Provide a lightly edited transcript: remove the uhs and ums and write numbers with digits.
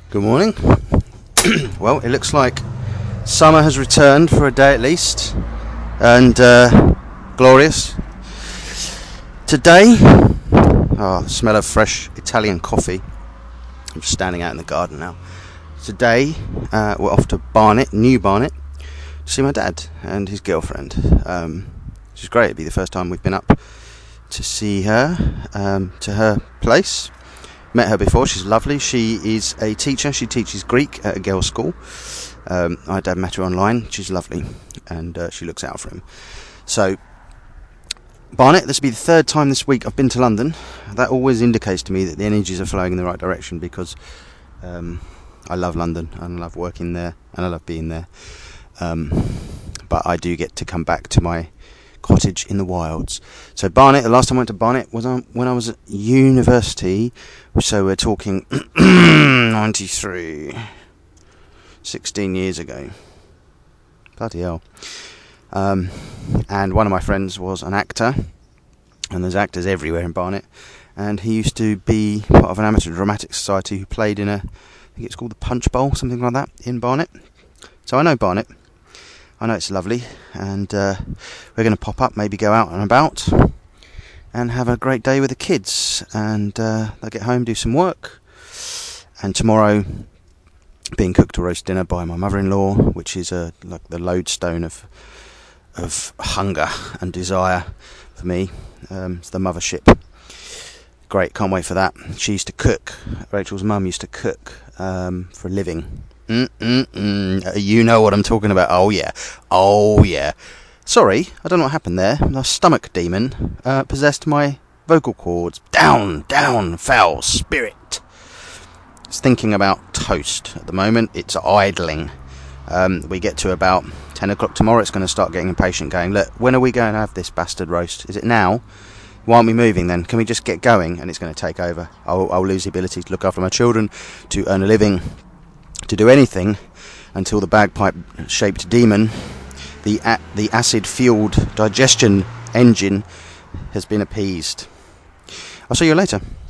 Good morning. Well, it looks like summer has returned for a day at least, and glorious. Today, smell of fresh Italian coffee. I'm just standing out in the garden now. Today, we're off to Barnet, New Barnet, to see my dad and his girlfriend, which is great. It'll be the first time we've been up to see her, to her place. Met her before. She's lovely. She is a teacher. She teaches Greek at a girls' school. My dad met her online. She's lovely, and she looks out for him. So, Barnet, this will be the third time this week I've been to London. That always indicates to me that the energies are flowing in the right direction, because I love London, and I love working there, and I love being there. But I do get to come back to my cottage in the wilds. So Barnet, the last time I went to Barnet was when I was at university, so we're talking 93, 16 years ago. Bloody hell. And one of my friends was an actor, and there's actors everywhere in Barnet, and he used to be part of an amateur dramatic society who played in I think it's called the Punch Bowl, something like that, in Barnet. So I know Barnet. I know it's lovely, and we're going to pop up, maybe go out and about, and have a great day with the kids, and they'll get home, do some work, and tomorrow being cooked a roast dinner by my mother-in-law, which is like the lodestone of hunger and desire for me. It's the mothership. Great, can't wait for that. She used to cook. Rachel's mum used to cook for a living. You know what I'm talking about. Oh yeah. Sorry, I don't know what happened there. The stomach demon possessed my vocal cords. Down, foul spirit. It's thinking about toast at the moment. It's idling. We get to about 10 o'clock tomorrow. It's going to start getting impatient, going, look, when are we going to have this bastard roast? Is it now? Why aren't we moving then? Can we just get going? And it's going to take over. I'll lose the ability to look after my children, to earn a living, to do anything, until the bagpipe-shaped demon, the acid-fueled digestion engine, has been appeased. I'll see you later.